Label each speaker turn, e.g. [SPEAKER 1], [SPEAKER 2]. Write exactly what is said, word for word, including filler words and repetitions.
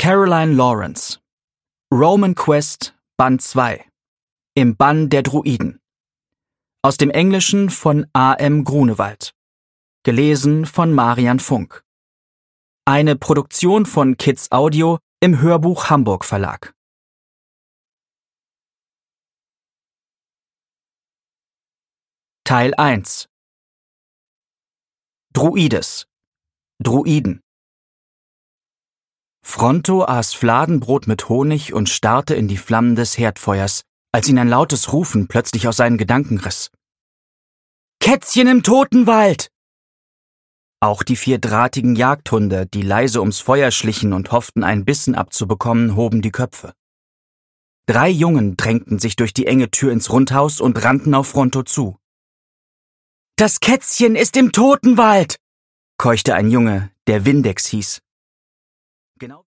[SPEAKER 1] Caroline Lawrence. Roman Quest, Band zwei. Im Bann der Druiden. Aus dem Englischen von A M Grunewald. Gelesen von Marian Funk. Eine Produktion von Kids Audio im Hörbuch Hamburg Verlag. Teil eins. Druides. Druiden. Fronto aß Fladenbrot mit Honig und starrte in die Flammen des Herdfeuers, als ihn ein lautes Rufen plötzlich aus seinen Gedanken riss. »Kätzchen im Totenwald!« Auch die vier drahtigen Jagdhunde, die leise ums Feuer schlichen und hofften, einen Bissen abzubekommen, hoben die Köpfe. Drei Jungen drängten sich durch die enge Tür ins Rundhaus und rannten auf Fronto zu. »Das Kätzchen ist im Totenwald!« keuchte ein Junge, der Windex hieß. Genau